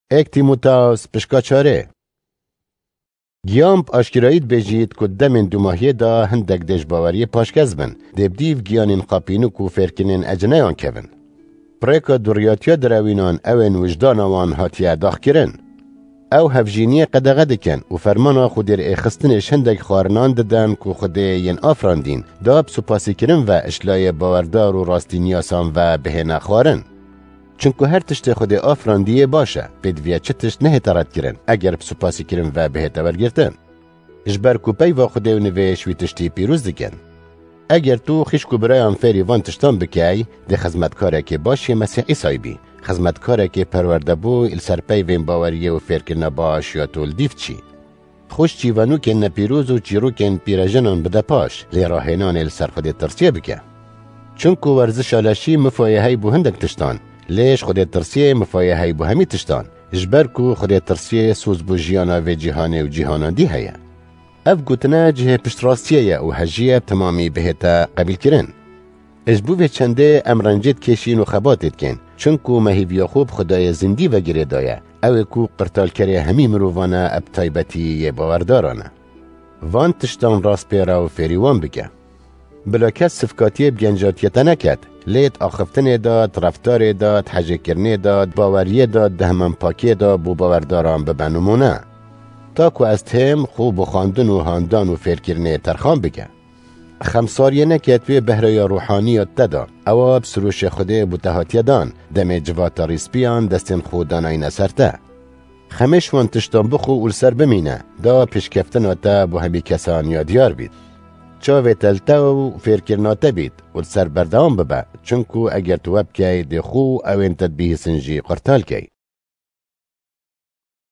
ایک تیموتائوس پشکاچاره گیامپ آشکرایید بجید که دمین دوماهی دا هندک دش باوری پاشکز بن دبدیو گیانین قاپینو کو فرکنین اجنیان کبن. پریکا دوریاتیا دروینان اوین وجدان وان هاتیه داخ کرن. او هفجینی قدغه دکن و فرمانا خودیر ایخستنش هندک خارنان ددن که خوده ین آفراندین دا بسوپاسی کرن و اشلای باوردار و راستی نیاسان و بهنه خارن. چونکه هر تشت خود آفراندیه باشه بدویا چه تشت نه ترد کرن اگر بسوپاسی کرن و به تورگرتن. اجبر کو پی و خود نویش وی تشتی پیروز دکن. اگر تو خیشکو برای آنفری وان تشتان بکی ده خدمتکاره که باشی مسیح عیسی بی. خدمتکاره که پرورده بو السر پی وین باوریه و فرکرنا باش یا تول دیف چی. خوش چیوانو که نپیروز و چیرو کن پیرجنان بده پاش لی راهنان السر خود ترسیه بکه. چونکو ورزش آلاشی مفایه های بو هندک تشتان. لیش خود ترسیه مفایه های بو همی تشتان. اجبر کو خود ترسیه سوز بو جیانا و جیهانه و جیهانا دی هیا. اف گوتنا جه پشتراستیه و هجیه تمامی بهتا قبیل کرن. اجبوه چنده امرنجید کشین و خباتید کن. چونکو مهیویا خوب خدای زندی و گره دایه. او کو قرطال کره همی مرووانا اب تایبتی باوردارانه. وان تشتان راست پیرا و فریوان بگه. بلا کس صفکاتی بگنجاتیتا نکد. لیت آخفتن داد، رفتار داد، حجه کرنه داد، باوریه داد، دهمن پاکی داد بو باورداران ببنمونه. تا که از تهم خوب و خاندن و هاندان و فکرنه ترخان بگه. خمساریه نکد توی بهرای روحانیت دادا. اواب سروش خوده بوتهاتیه دان. دم جواتا ریسپیان دستین خودانای نسرته. خمش وان تشتان بخو اول سر بمینه. دا پیشکفتن آتا بو همی کسان یادیار بید. چاوه تلتا و فکرناته بید. اول سر بردام ببه. چونکو اگر تو بکی دی خو او این تدبیه سنجی قرطال کی.